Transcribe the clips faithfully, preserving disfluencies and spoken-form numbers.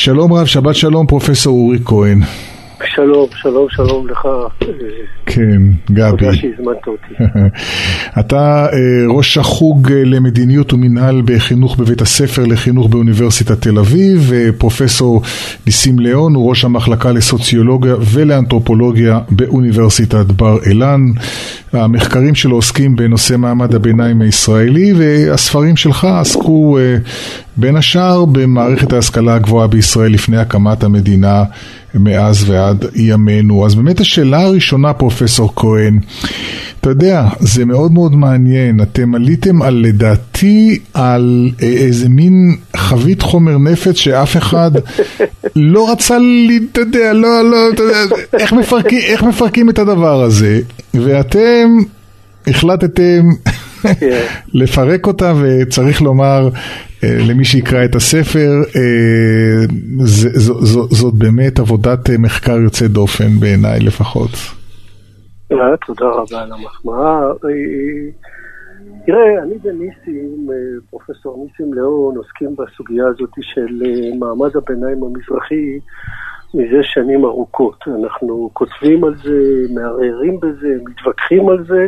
שלום רב, שבת שלום, פרופסור אורי כהן. שלום, שלום, שלום לך. כן, גבי. תודה שהזמנת אותי. אתה ראש החוג למדיניות ומנהל בחינוך בבית הספר לחינוך באוניברסיטת תל אביב, ופרופסור ניסים ליאון הוא ראש המחלקה לסוציולוגיה ולאנתרופולוגיה באוניברסיטת בר אילן. המחקרים שלו עוסקים בנושא מעמד הביניים הישראלי, והספרים שלך עסקו בין השאר במערכת ההשכלה הגבוהה בישראל לפני הקמת המדינה מאז ועד ימינו. אז באמת השאלה הראשונה, פרופסור כהן, אתה יודע, זה מאוד מאוד מעניין. אתם עליתם על, לדעתי, על איזה מין חבית חומר נפץ שאף אחד לא רצה לי, אתה יודע, לא, לא, אתה יודע, איך מפרקים, איך מפרקים את הדבר הזה, ואתם החלטתם לפרק אותה, וצריך לומר למי שיקרא את הספר, זאת באמת עבודת מחקר יוצא דופן בעיניי לפחות. תודה רבה על המחמאה. תראה, אני וניסים, פרופסור ניסים ליאון, עוסקים בסוגיה הזאת של מעמד הביניים המזרחי מזה שנים ארוכות. אנחנו כותבים על זה, מערערים בזה, מתווכחים על זה,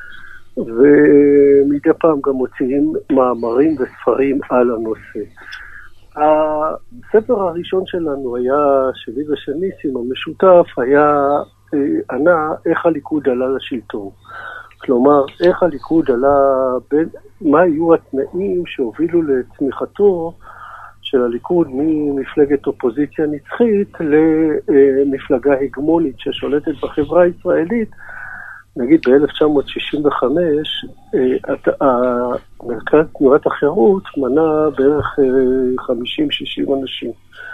ומדי פעם גם מוציאים מאמרים וספרים על הנושא. הספר הראשון שלנו היה, שלי ושל ניסים המשותף, היה ענה איך הליכוד עלה לשלטון. כלומר, איך הליכוד עלה, בין, מה היו התנאים שהובילו לצמיחתו של הליכוד ממפלגת אופוזיציה נצחית למפלגה הגמונית ששולטת בחברה הישראלית. נגיד ב-אלף תשע מאות שישים וחמש, מרכז תנועת החירות מנה בערך חמישים שישים אנשים.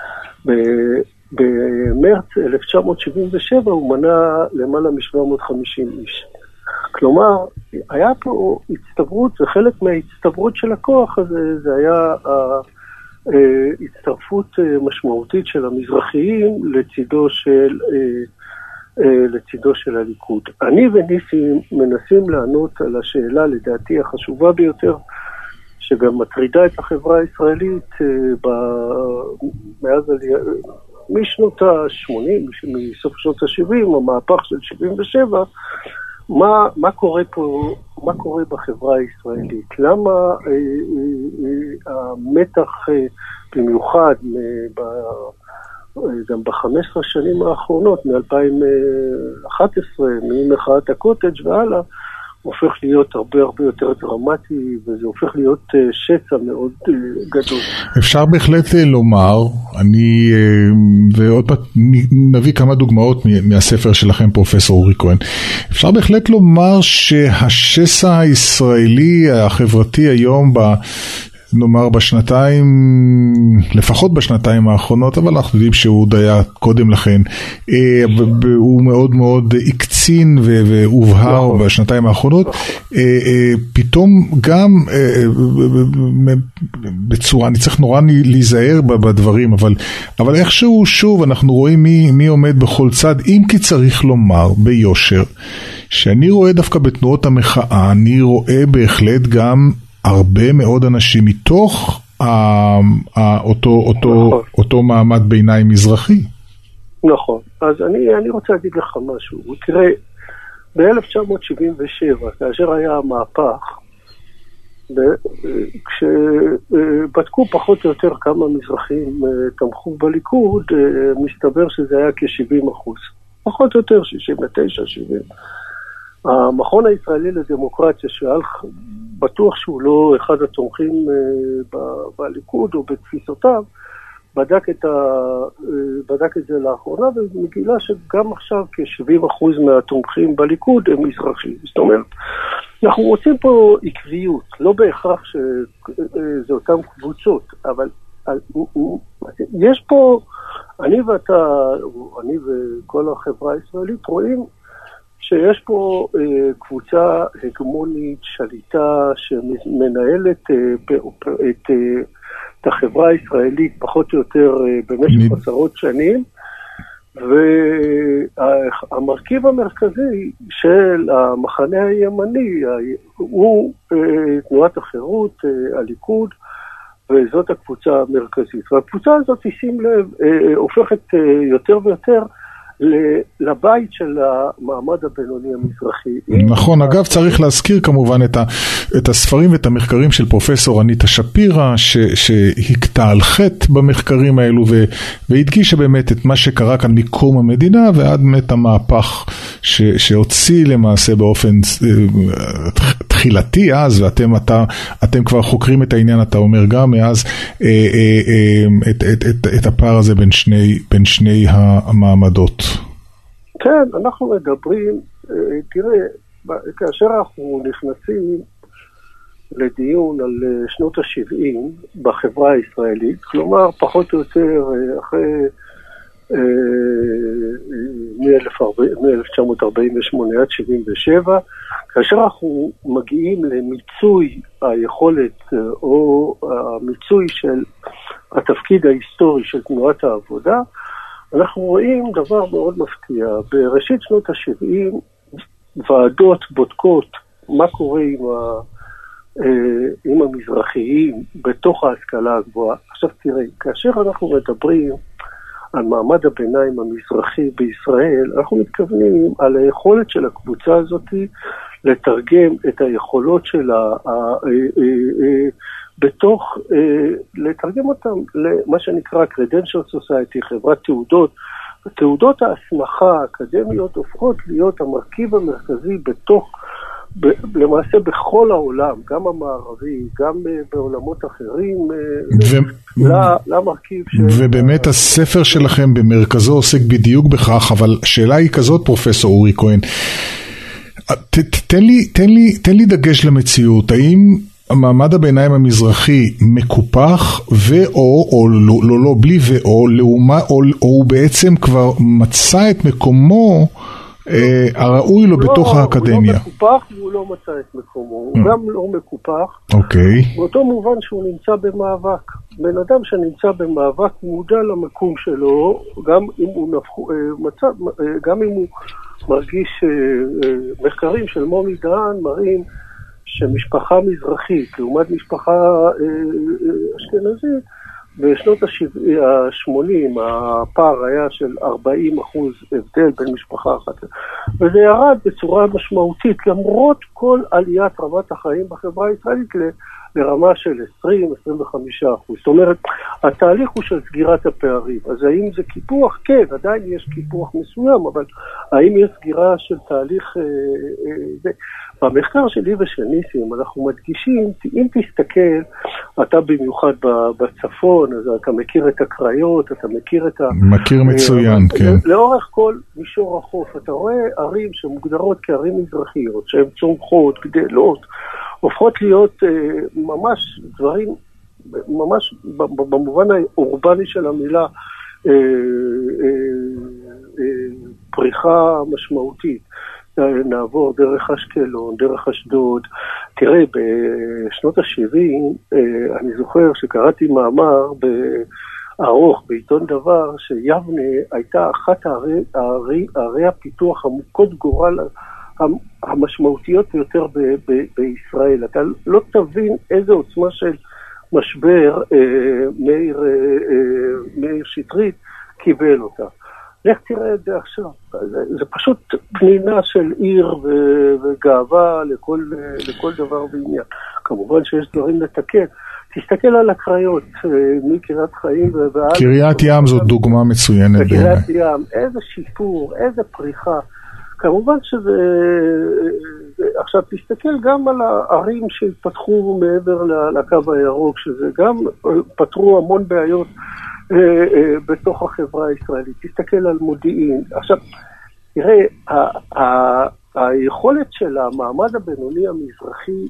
במרץ אלף תשע מאות שבעים ושבע הוא מנה למעלה מ-שבע מאות וחמישים איש. כלומר, היה פה הצטברות, וחלק מההצטברות של הכוח הזה, זה היה הצטרפות משמעותית של המזרחיים לצידו של... לצידו של הליכוד. אני וניסים מנסים לענות על השאלה לדעתי החשובה ביותר, שגם מטרידה את החברה הישראלית מאז משנות ה-שמונים, מסוף שנות ה-שבעים, המהפך של שבעים ושבע, מה, מה קורה פה, מה קורה בחברה הישראלית? למה המתח במיוחד ב גם ב-חמש עשרה שנים האחרונות, מ-אלפיים ואחת עשרה, ממחאת הקוטג' והלאה, הופך להיות הרבה הרבה יותר דרמטי, וזה הופך להיות שצע מאוד גדול. אפשר בהחלט לומר, אני, ועוד פעם נביא כמה דוגמאות מהספר שלכם, פרופסור אורי כהן, אפשר בהחלט לומר שהשסע הישראלי, החברתי היום ב... נאמר בשנתיים, לפחות בשנתיים האחרונות, אבל אנחנו יודעים שהוא עוד היה קודם לכן, הוא מאוד מאוד הקצין והובהר בשנתיים האחרונות, פתאום גם בצורה, אני צריך נורא להיזהר בדברים, אבל, אבל איכשהו שוב אנחנו רואים מי, מי עומד בכל צד, אם כי צריך לומר ביושר, שאני רואה דווקא בתנועות המחאה, אני רואה בהחלט גם הרבה מאוד אנשים מתוך אותו, אותו, אותו מעמד ביניים מזרחי. נכון. אז אני, אני רוצה להגיד לך משהו. תראה, ב-אלף תשע מאות שבעים ושבע, כאשר היה המהפך, כשבדקו פחות או יותר כמה מזרחים תמכו בליכוד, מסתבר שזה היה כ-שבעים אחוז. פחות או יותר, שישים ותשע, שבעים. המכון הישראלי לדמוקרטיה, שהלך בטוח שהוא לא אחד התומכים ב- בליכוד או בתפיסותיו, בדק את, ה- בדק את זה לאחרונה, ומגילה שגם עכשיו כ-שבעים אחוז מהתומכים בליכוד הם מזרחים. זאת אומרת, אנחנו רוצים פה עקביות, לא בהכרח שזה אותם קבוצות, אבל יש פה, אני ואתה, אני וכל החברה הישראלית רואים, שיש פה אה, קבוצה הגמונית, שליטה, שמנהלת אה, את, אה, את החברה הישראלית פחות או יותר אה, במשך עשרות שנים, והמרכיב המרכזי של המחנה הימני הוא אה, תנועת החירות, אה, הליכוד, וזאת הקבוצה המרכזית. והקבוצה הזאת, שים לב, הופכת יותר ויותר לבית של המעמד הבינוני המזרחי. נכון, אגב צריך להזכיר כמובן את, ה, את הספרים ואת המחקרים של פרופסור אניטה שפירא, ש, שהקטע על חטא במחקרים האלו, ו, והדגישה באמת את מה שקרה כאן מקום המדינה, ועד באמת המהפך ש, שהוציא למעשה באופן תחילתי אז, ואתם אתה, אתם כבר חוקרים את העניין, אתה אומר גם מאז, אה, אה, אה, את, את, את, את הפער הזה בין שני, בין שני המעמדות. כן, אנחנו מדברים, תראה, כאשר אנחנו נכנסים לדיון על שנות ה-שבעים בחברה הישראלית, כלומר פחות או יותר אחרי מ-אלף תשע מאות ארבעים ושמונה עד שבעים ושבע, כאשר אנחנו מגיעים למיצוי היכולת או המיצוי של התפקיד ההיסטורי של תנועת העבודה, אנחנו רואים דבר מאוד מפתיע. בראשית שנות ה-שבעים ועדות בודקות מה קורה עם, ה, עם המזרחיים בתוך ההשכלה הגבוהה. עכשיו תראה, כאשר אנחנו מדברים על מעמד הביניים המזרחי בישראל, אנחנו מתכוונים על היכולת של הקבוצה הזאת לתרגם את היכולות שלה בתוך, לתרגם אותם למה שנקרא Credential Society, חברת תעודות. תעודות ההסמכה האקדמיות הופכות להיות המרכיב המרכזי בתוך, למעשה בכל העולם, גם המערבי, גם בעולמות אחרים, למרכיב של... ובאמת הספר שלכם במרכזו עוסק בדיוק בכך, אבל השאלה היא כזאת, פרופסור אורי כהן, תן לי, תן לי, תן לי דגש למציאות, האם המעמד הביניים המזרחי מקופח ואו, או לא, לא, לא, בלי ואו, לאומה, או, או הוא בעצם כבר מצא את מקומו אה, הראוי לו בתוך האקדמיה. הוא לא מקופח והוא לא מצא את מקומו, הוא גם לא מקופח. אוקיי. באותו מובן שהוא נמצא במאבק. בן אדם שנמצא במאבק מודע למקום שלו, גם אם הוא נפחו, מצא, גם אם הוא מרגיש, מחקרים של מומי דהן מראים שמשפחה מזרחית, לעומת משפחה אשכנזית, בשנות ה-שמונים הפער היה של ארבעים אחוז הבדל בין משפחה אחת. וזה ירד בצורה משמעותית, למרות כל עליית רמת החיים בחברה הישראלית לרמה של עשרים עד עשרים וחמישה אחוז. זאת אומרת, התהליך הוא של סגירת הפערים. אז האם זה קיפוח? כן, עדיין יש קיפוח מסוים, אבל האם יש סגירה של תהליך... אה, אה, זה? במחקר שלי ושל ניסים אנחנו מדגישים, אם תסתכל, אתה במיוחד בצפון, אז אתה מכיר את הקריות, אתה מכיר את ה... מכיר מצוין, כן. לאורך כל מישור החוף, אתה רואה ערים שמוגדרות כערים מזרחיות, שהן צומחות, גדלות, הופכות להיות ממש דברים, ממש במובן האורבני של המילה, פריחה משמעותית. נעבור דרך אשקלון, דרך אשדוד. תראה, בשנות ה-שבעים, אני זוכר שקראתי מאמר ארוך בעיתון דבר, שיבנה הייתה אחת ערי, ערי, ערי הפיתוח עמוקות גורל המשמעותיות ביותר ב, ב, בישראל. אתה לא תבין איזה עוצמה של משבר מאיר, מאיר שטרית קיבל אותה. לך תראה את זה עכשיו, זה, זה פשוט פנינה של עיר ו- וגאווה לכל, לכל דבר ועניין. כמובן שיש דברים לתקן. תסתכל על הקריות, מקריית חיים ועד... קריית ים זאת דוגמה מצוינת. קריית ים, איזה שיפור, איזה פריחה. כמובן שזה... עכשיו תסתכל גם על הערים שהתפתחו מעבר לקו הירוק, שזה גם פתרו המון בעיות בתוך החברה הישראלית. תסתכל על מודיעין. עכשיו, תראה, היכולת של המעמד הבינוני המזרחי,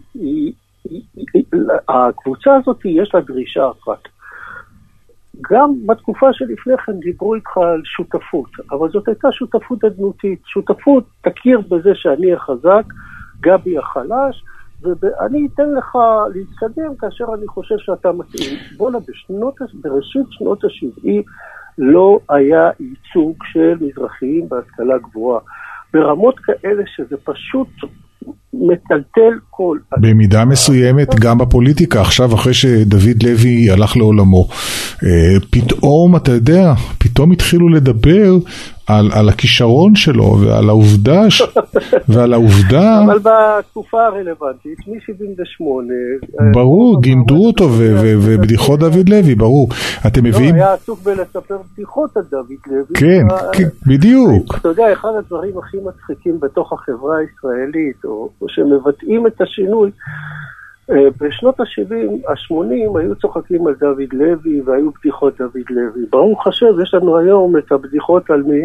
הקבוצה הזאת יש לה דרישה אחת. גם בתקופה שלפני כן דיברו איתך על שותפות, אבל זאת הייתה שותפות אדנותית. שותפות, תכיר בזה שאני החזק, גבי החלש, ואני אתן לך להתקדם כאשר אני חושב שאתה מתאים. בואו, בראשית שנות ה-שבעים לא היה ייצוג של מזרחיים בהשכלה גבוהה. ברמות כאלה שזה פשוט מטלטל כל... במידה מסוימת גם בפוליטיקה, עכשיו אחרי שדוד לוי הלך לעולמו, פתאום, אתה יודע, פתאום התחילו לדבר על, על הכישרון שלו ועל העובדה, ש... ועל העובדה... אבל בתקופה הרלוונטית, מ-שבעים ושמונה... ברור, גימדו אותו ו- ו- ובדיחות דוד לוי, ברור. אתם מביאים... לא, היה עסוק בלספר בדיחות על דוד לוי. כן, כן, בדיוק. אתה יודע, אחד הדברים הכי מצחיקים בתוך החברה הישראלית, או, או שמבטאים את השינוי, בשנות ה-שבעים, ה-שמונים היו צוחקים על דוד לוי והיו בדיחות דוד לוי. ברוך השם, יש לנו היום את הבדיחות על מי?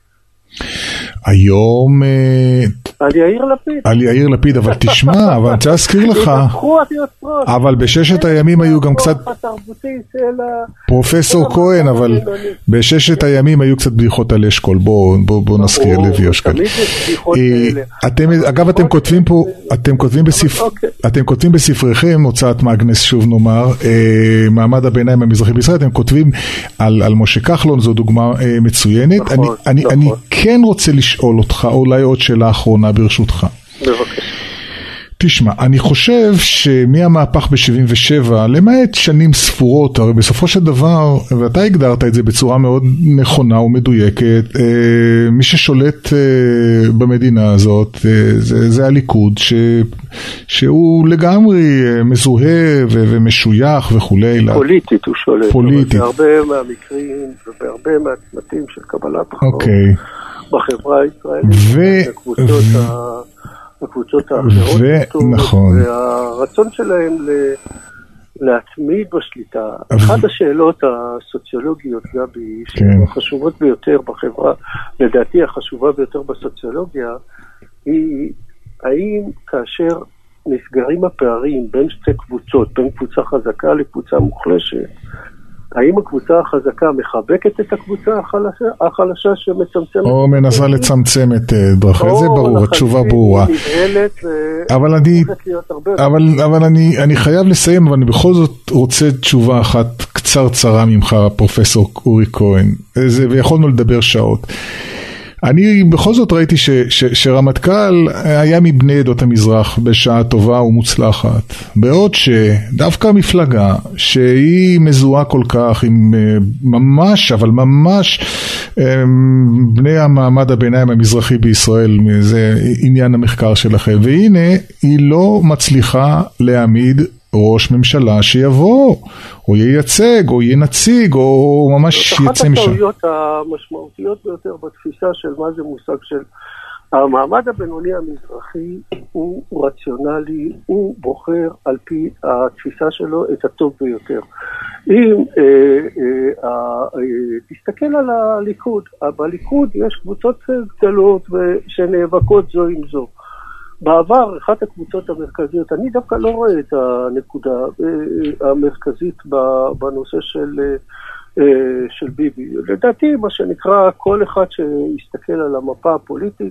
היום... על יאיר לפיד. על יאיר לפיד, אבל תשמע, אבל אני רוצה להזכיר לך, אבל בששת הימים היו גם קצת... פרופסור כהן, אבל בששת הימים היו קצת בדיחות על אשכול, בואו נזכיר לוי אשכול. אגב, אתם כותבים פה, אתם כותבים בספריכם, הוצאת מאגנס, שוב נאמר, מעמד הביניים המזרחי בישראל, אתם כותבים על משה כחלון, זו דוגמה מצוינת. אני כן רוצה לשאול אותך, אולי עוד שאלה אחרונה ברשותך. בבקשה. תשמע, אני חושב שמהמהפך ב-שבעים ושבע, למעט שנים ספורות, הרי בסופו של דבר, ואתה הגדרת את זה בצורה מאוד נכונה ומדויקת, מי ששולט במדינה הזאת, זה, זה הליכוד, ש, שהוא לגמרי מזוהה ו- ומשוייך וכולי. פוליטית הוא שולט. פוליטית. בהרבה מהמקרים ובהרבה מהצמתים של קבלת החוק. אוקיי. בחברה הישראלית, הקבוצות, ו... ה... הקבוצות האחרות, ו... נכון. והרצון שלהם ל... להתמיד בשליטה. ו... אחת השאלות הסוציולוגיות, גבי, כן. החשובות ביותר בחברה, לדעתי החשובה ביותר בסוציולוגיה, היא האם כאשר נסגרים הפערים בין שתי קבוצות, בין קבוצה חזקה לקבוצה מוחלשת, האם הקבוצה החזקה מחבקת את הקבוצה החלשה, החלשה שמצמצמת? או מנסה לצמצם את דרכה, זה ברור, התשובה ברורה. אבל אני, אבל, אבל אני, אני חייב לסיים, אבל אני בכל זאת רוצה תשובה אחת קצרצרה ממך, פרופסור אורי כהן, זה, ויכולנו לדבר שעות. אני בכל זאת ראיתי ש, ש, שרמטכ"ל היה מבני עדות המזרח בשעה טובה ומוצלחת, בעוד שדווקא המפלגה שהיא מזוהה כל כך עם ממש, אבל ממש בני המעמד הביניים המזרחי בישראל, זה עניין המחקר שלכם, והנה היא לא מצליחה להעמיד ראש ממשלה שיבוא, או ייצג, או ינציג, או ממש יצא משם. אחת הטעויות המשמעותיות ביותר בתפיסה של מה זה מושג של המעמד הבינוני המזרחי הוא רציונלי, הוא בוחר על פי התפיסה שלו את הטוב ביותר. אם אה, אה, אה, תסתכל על הליכוד, בליכוד יש קבוצות גדולות שנאבקות זו עם זו. בעבר, אחת הקבוצות המרכזיות, אני דווקא לא רואה את הנקודה המרכזית בנושא של, של ביבי. לדעתי, מה שנקרא, כל אחד שיסתכל על המפה הפוליטית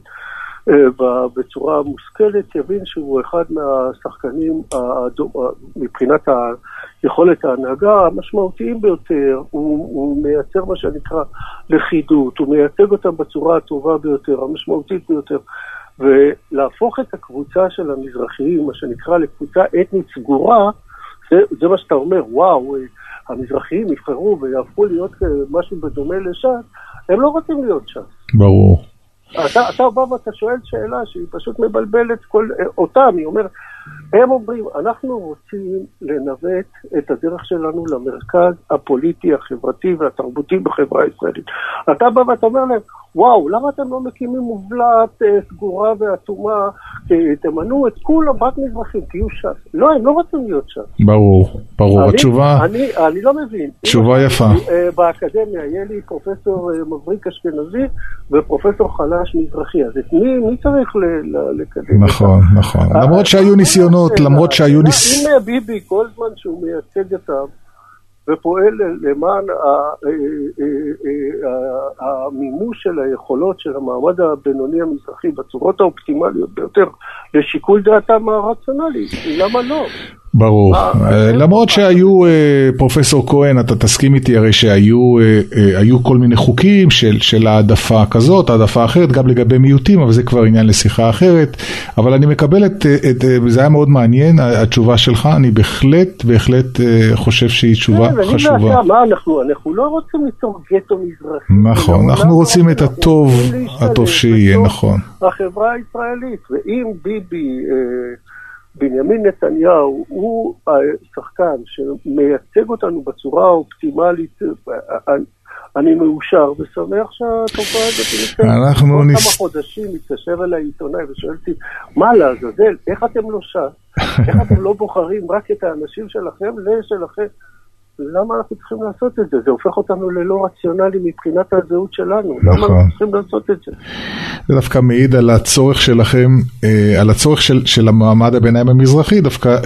בצורה מושכלת, יבין שהוא אחד מהשחקנים מבחינת יכולת ההנהגה המשמעותיים ביותר. הוא, הוא מייצר מה שנקרא לכידות, הוא מייצג אותם בצורה הטובה ביותר, המשמעותית ביותר. ולהפוך את הקבוצה של המזרחיים, מה שנקרא לקבוצה אתנית סגורה, זה, זה מה שאתה אומר, וואו, המזרחיים יבחרו ויהפכו להיות משהו בדומה לש"ס, הם לא רוצים להיות ש"ס. ברור. אתה, אתה בא ואתה שואל שאלה שהיא פשוט מבלבלת כל, אותם, היא אומרת, הם אומרים, אנחנו רוצים לנווט את הדרך שלנו למרכז הפוליטי, החברתי והתרבותי בחברה הישראלית. אתה בא ואתה אומר להם, וואו, למה אתם לא מקימים מובלעת אה, סגורה ואטומה, תמנו את כולם רק מזרחים, תהיו ש"ס. לא, הם לא רוצים להיות ש"ס. ברור, ברור. אני, התשובה... אני, אני לא מבין. תשובה יפה. אה, באקדמיה יהיה לי פרופסור אה, מבריק אשכנזי ופרופסור חלש מזרחי, אז את מי, מי צריך ל, ל, לקדם? נכון, נכון. למרות שהיו ניסיונות, למרות שהיו ניסיונות... אם ביבי כל זמן שהוא מייצג אותם, ופועל למען המימוש של היכולות של המעמד הבינוני המזרחי בצורות האופטימליות ביותר לשיקול דעתם הרציונלי. למה לא? ברור. למרות שהיו, פרופסור כהן, אתה תסכים איתי הרי שהיו כל מיני חוקים של העדפה כזאת, העדפה אחרת, גם לגבי מיעוטים, אבל זה כבר עניין לשיחה אחרת. אבל אני מקבל את, זה היה מאוד מעניין, התשובה שלך, אני בהחלט, בהחלט חושב שהיא תשובה חשובה. אני לא יודע, מה אנחנו, אנחנו לא רוצים ליצור גטו מזרחי. נכון, אנחנו רוצים את הטוב, הטוב שיהיה, נכון. החברה הישראלית, ואם ביבי... בנימין נתניהו הוא השחקן שמייצג אותנו בצורה האופטימלית, אני מאושר ושמח שהתופעה הזאת נמצאת. כל כמה חודשים מתקשר אליי עיתונאי ושואל אותי, מה לעזאזל, איך אתם לא שם? איך אתם לא בוחרים רק את האנשים שלכם לשלכם? למה אנחנו צריכים לעשות את זה? זה הופך אותנו ללא רציונלי מבחינת הזהות שלנו. למה אנחנו צריכים לעשות את זה? זה דווקא מעיד על הצורך שלכם, על הצורך של, של המעמד הביניים המזרחי, דווקא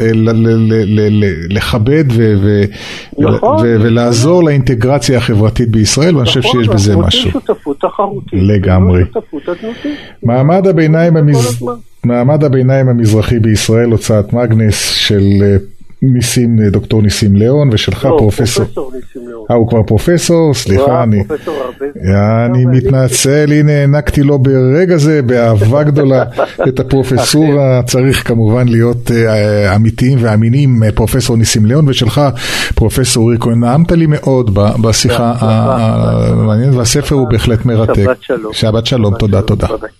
לכבד ו, ו, נכון, ו, ולעזור לאינטגרציה החברתית בישראל, ואני חושב שיש בזה משהו. אנחנו רוצים שותפות תחרותית. לגמרי. שותפות אדנותית. מעמד הביניים המז... מעמד הביניים המזרחי בישראל, הוצאת מגנס של ניסים, דוקטור ניסים ליאון, ושלך לא, פרופסור. פרופסור ניסים ליאון. אה, הוא כבר פרופסור, סליחה, אני... פרופסור הרבה. אני מתנצל, הנה הענקתי לו ברגע זה, באהבה גדולה, את הפרופסורה, צריך כמובן להיות אמיתיים ואמינים, פרופסור ניסים ליאון, ושלך פרופסור אורי כהן, נעמת לי מאוד בשיחה המעניינת, והספר הוא בהחלט מרתק. שבת שלום. שבת שלום, תודה, תודה.